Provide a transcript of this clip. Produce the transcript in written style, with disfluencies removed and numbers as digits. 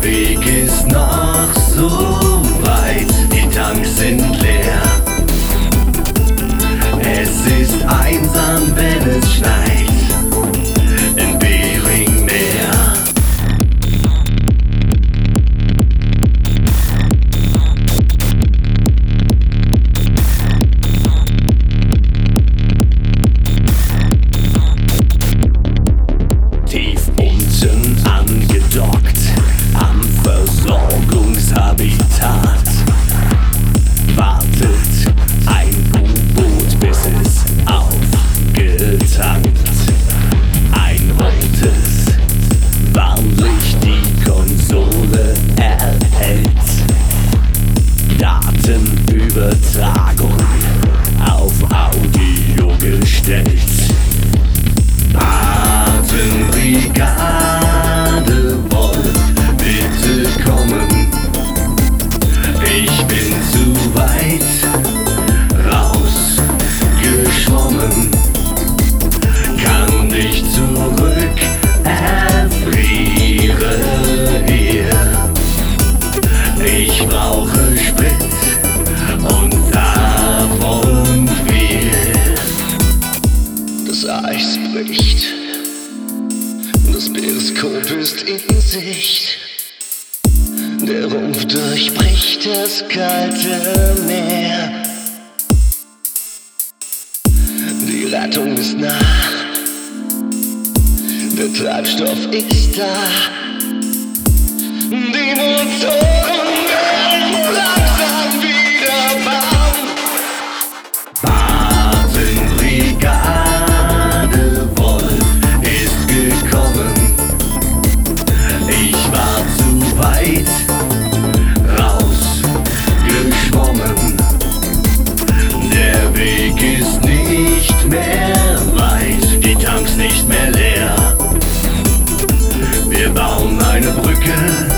Weg ist noch so weit, die Tanks sind leer. Es ist einsam, wenn es schneit, in Beringmeer. Tief unten angedockt am Versorgungshabitat wartet ein U-Boot, bis es aufgetankt. Ein rotes Warnlicht die Konsole erhält. Datenübertragung auf Audio gestellt. Patenbrigade Wolf, bitte kommen. Ich bin zu weit rausgeschwommen, kann nicht zurück, erfriere hier. Ich brauche Sprit und davon viel. Das Eis bricht, das Periskop ist in Sicht. Der Rumpf durchbricht das kalte Meer. Die Rettung ist nah, der Treibstoff ist da. Die Motoren werden langsam wieder warm. Patenbrigade Wolf ist gekommen. Ich war zu weit rausgeschwommen. Der Weg ist nicht mehr weit, die Tanks nicht mehr leer. Wir bauen eine Brücke